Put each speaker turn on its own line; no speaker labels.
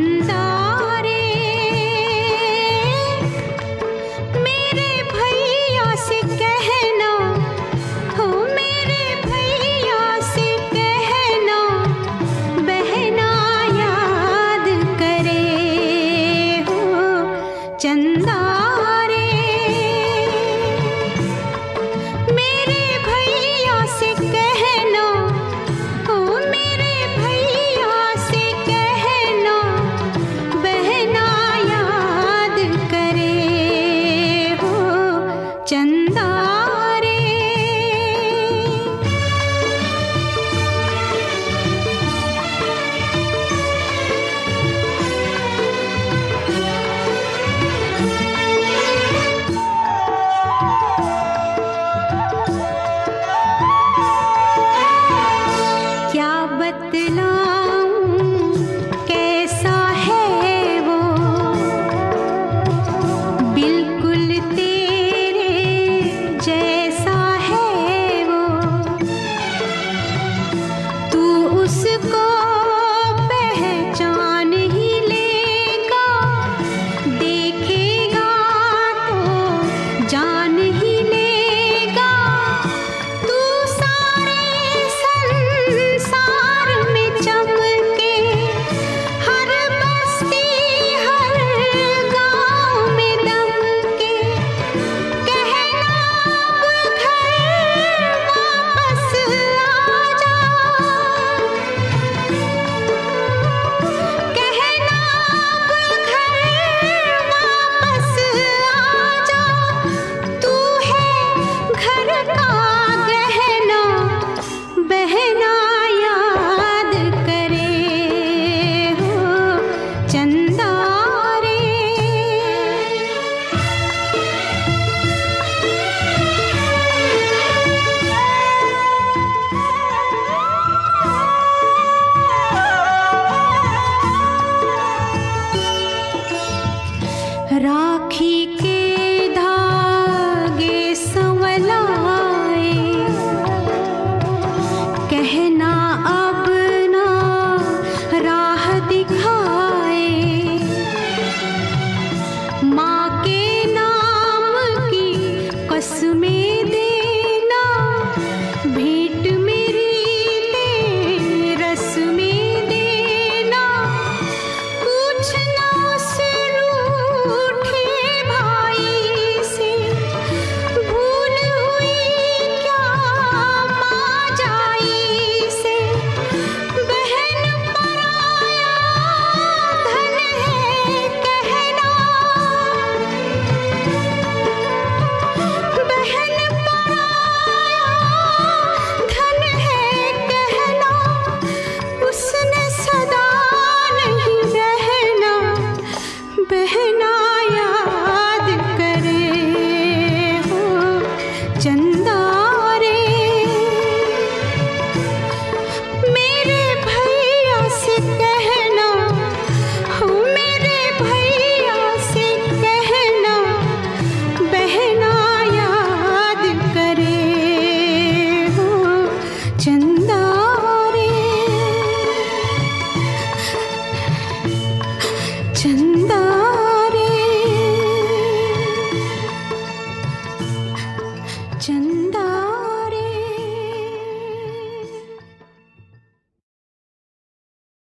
चंदा रे मेरे भैया से कहना, हो मेरे भैया से कहना, बहना याद करे हो चंदा रे। मेरे भैया से कहना, हो मेरे भैया से कहना, बहना याद करे हो चंदा रे। क्या बतलाऊं कैसा है वो, बिल्कुल तेरे जैसा है वो। तू उसको पहचान ही लेगा, देखेगा तो जान ही लेगा। तू सारे संसार में चमके, हर बस्ती हर गाँव में दमके। कहना अब घर वापस आजा, कहना अब घर वापस आजा। तू है घर का गहना, बहना याद करे हो चंदा रे। राखी के धागे संवलाए, कहना अब ना राह दिखाए। माँ के नाम की कसमें देना, भेंट मेरी ले रस्में देना। पूछना उस रूठे भाई से, भूल हुई क्या माँ जाई से। बहन पराया धन है कहना, बहन पराया धन है कहना। उसने सदा नहीं रहना, बहना याद करे हो चंदा रे। मेरे भैया से कहना, हो मेरे भैया से कहना, बहना याद करे हो चंदा रे। चंदा रे, चंदा।